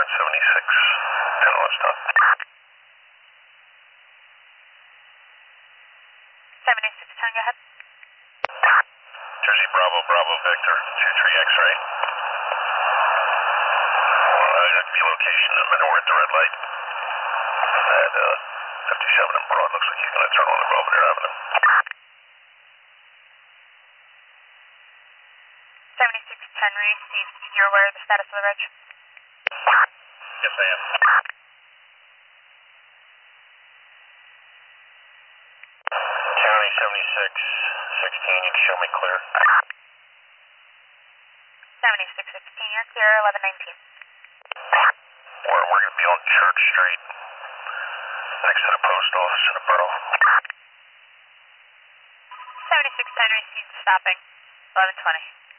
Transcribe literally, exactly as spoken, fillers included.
seventy-six, ten one stop. seventy-six ten, go ahead. Jersey Bravo, Bravo Victor, two three X-ray. Uh, the location in a minute, we're at the red light. At uh, fifty-seven and Broad, looks like you're going to turn on the Belvedere Avenue. seventy-six ten, received. You're aware of the status of the reg? Yes, I am. County seventy-six sixteen, you can show me clear. seventy-six sixteen, you're clear, eleven nineteen. We're, we're going to be on Church Street, next to the post office in the borough. seventy-six ten, received, stopping, eleven twenty.